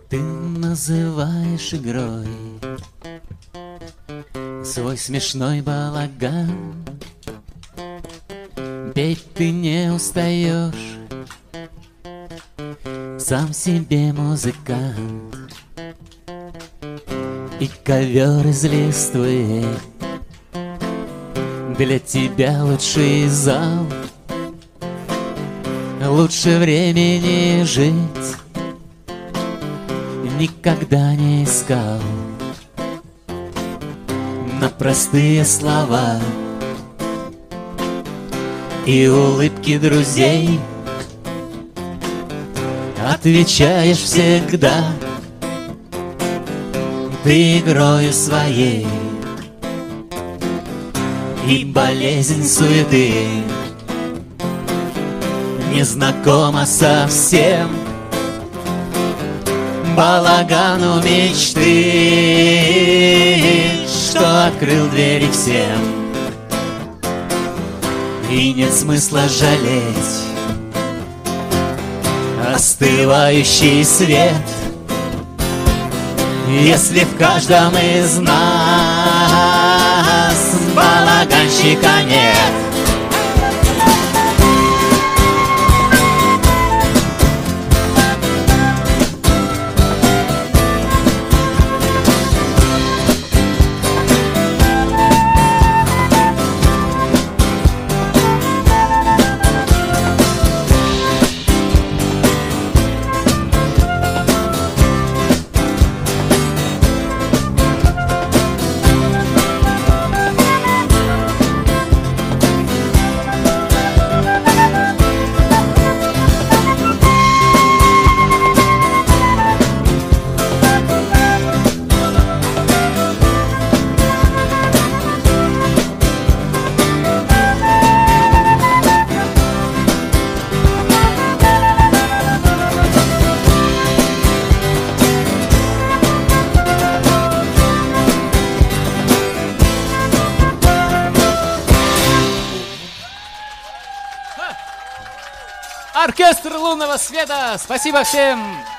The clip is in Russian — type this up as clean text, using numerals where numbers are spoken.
Ты называешь игрой свой смешной балаган. Петь ты не устаешь, сам себе музыкант. И ковер из листвы для тебя лучший зал. Лучше времени жить никогда не искал. На простые слова и улыбки друзей отвечаешь всегда ты игрою своей. И болезнь суеты незнакома совсем балагану мечты, что открыл двери всем. И нет смысла жалеть остывающий свет, если в каждом из нас балаганщика нет. Оркестр лунного света! Спасибо всем!